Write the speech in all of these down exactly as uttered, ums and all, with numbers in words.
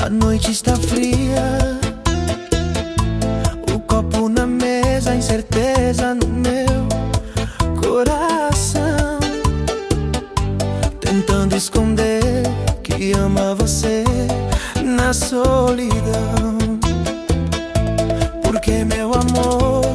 A noite está fria, o copo na mesa, a incerteza no meu coração, tentando esconder que ama você na solidão. Porque, meu amor,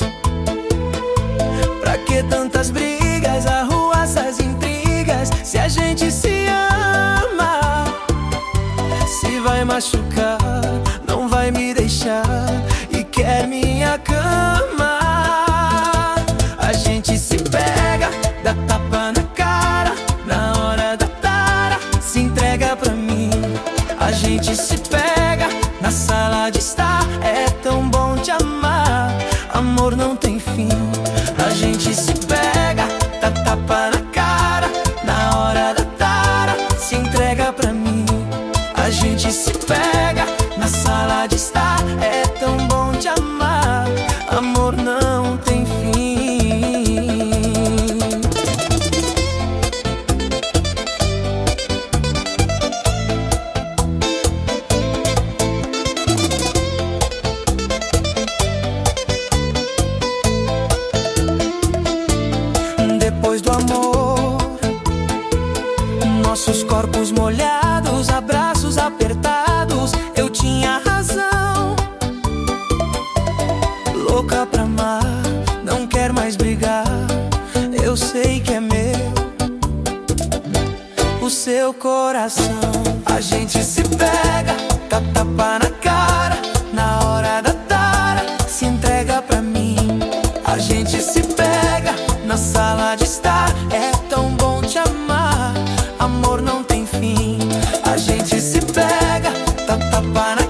pra que tantas brigas, arruaças, intrigas, se a gente se ama? Se vai machucar, não vai me deixar e quer minha cama. A gente se pega, dá tapa na cara, na hora da tara, se entrega pra mim. A gente se pega, na sala de estar, é tão bom te amar, amor não tem fim. A gente se pega, dá tapa na cara, na hora da tara, se entrega pra mim. A gente se pega, na sala de estar, é tão bom te amar, amor não tem fim. Depois do amor, nossos corpos molhados, abraços apertados, eu tinha razão. Louca pra amar, não quer mais brigar, eu sei que é meu o seu coração. A gente se pega, dá tapa na cara, na hora da tara, se entrega pra mim. A gente se pega, na sala de estar, é tão bom te amar, amor não tem fim. A gente se pega, dá tapa na